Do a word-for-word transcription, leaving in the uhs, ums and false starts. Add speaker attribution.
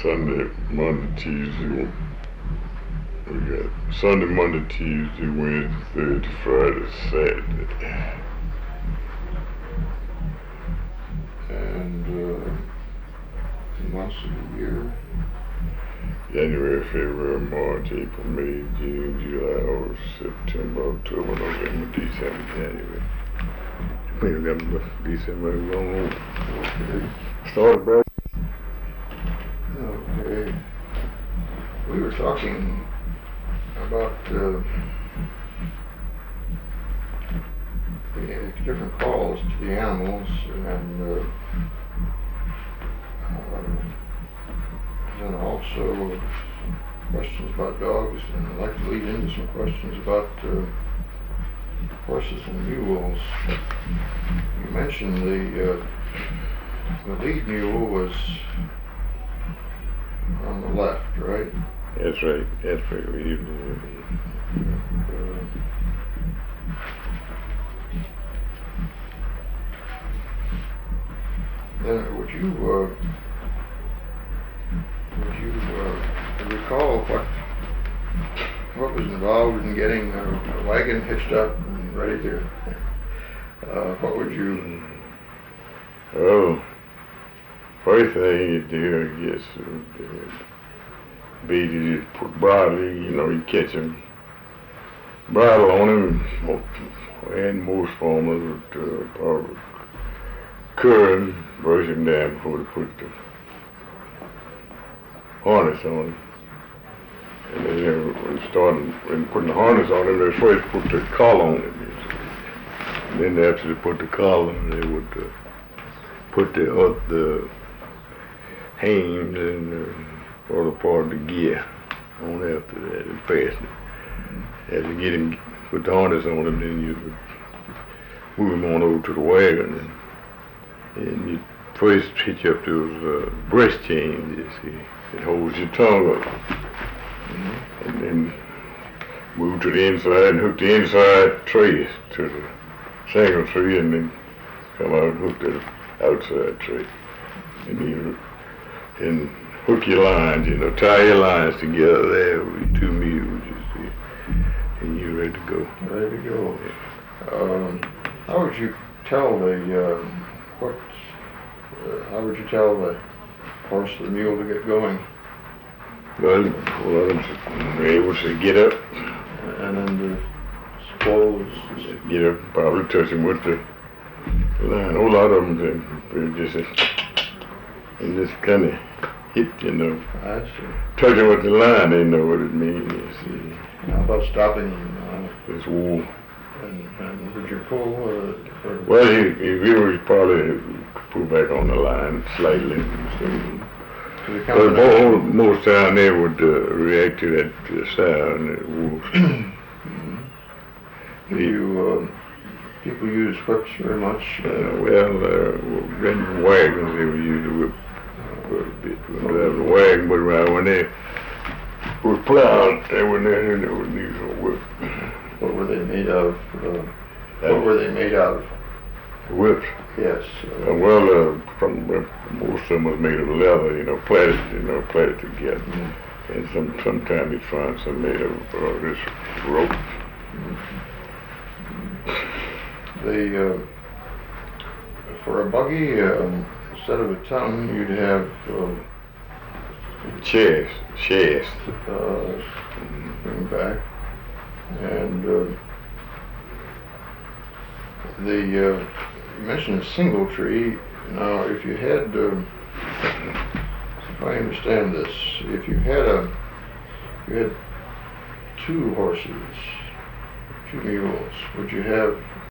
Speaker 1: Sunday, Monday, Tuesday. We got Sunday, Monday, Tuesday, Wednesday, Thursday, Friday, Saturday.
Speaker 2: And uh, months of the year.
Speaker 1: January, February, March, April, May, June, July, August, September, October, November, December, January. We got December wrong.
Speaker 2: Okay.
Speaker 1: Start back.
Speaker 2: Okay. We were talking about uh, the different calls to the animals, and uh, uh, and also questions about dogs, and I'd like to lead into some questions about uh, horses and mules. You mentioned the uh, the lead mule was on the left, right?
Speaker 1: That's right. That's right. We used to.
Speaker 2: Uh, then would you uh, would you uh, recall what what was involved in getting a, a wagon hitched up and ready to? Uh, what would you?
Speaker 1: Oh, first thing you do, I guess, would uh, be to just put bridle. You know, you catch him, bridle on him, and most farmers would uh, probably curl him, brush him down before they put the harness on him. And then they were starting when putting the harness on him, they first put the collar on him. And then after they put the collar, they would uh, put the uh, the hames and the other part of the gear on after that and fasten it. As you get him, put the harness on him, then you would move him on over to the wagon, and, and you first hitch up those uh, breast chains, you see, that holds your tongue up. Mm-hmm. And then move to the inside and hook the inside trace to the single tree, and then come out and hook the outside tree. And you and hook your lines, you know, tie your lines together there with your two mules, you see, and you're ready to go.
Speaker 2: Ready to go. Yeah. Um, how would you tell the uh, what? Uh, how would you tell the horse or the mule to get going?
Speaker 1: Well, well, they're able to get up.
Speaker 2: And then the spoils.
Speaker 1: Get up, probably touch them with the line. A whole lot of them, they just and just kind of hit, you know.
Speaker 2: I see.
Speaker 1: Touch them with the line, they know what it means. You see.
Speaker 2: How about stopping them? Uh,
Speaker 1: this wool.
Speaker 2: And, and would you pull? Uh, or
Speaker 1: well, he, he really probably pull back on the line slightly. So, but most, most time they would uh, react to that uh, sound. That wool.
Speaker 2: Mm-hmm. Do you, uh, people use whips very much? Uh,
Speaker 1: uh, well, uh, in wagons they would use the whip quite a bit. When they have the wagon, but when they were plowed, they wouldn't have, they wouldn't use a whip.
Speaker 2: What were they made of? Uh, what were they made out of?
Speaker 1: Whips?
Speaker 2: Yes.
Speaker 1: Uh, uh, well, uh, from, uh, most of them was made of leather, you know, plaited, you know, plaited together. Mm-hmm. And some sometimes you find some made of uh, this rope.
Speaker 2: Mm-hmm. The uh, for a buggy, um, instead of a tongue, you'd have um,
Speaker 1: chest, chest.
Speaker 2: Uh, bring back, and uh, the uh, you mentioned a single tree. Now, if you had, uh, if I understand this, if you had a, you had two horses, two mules, would you have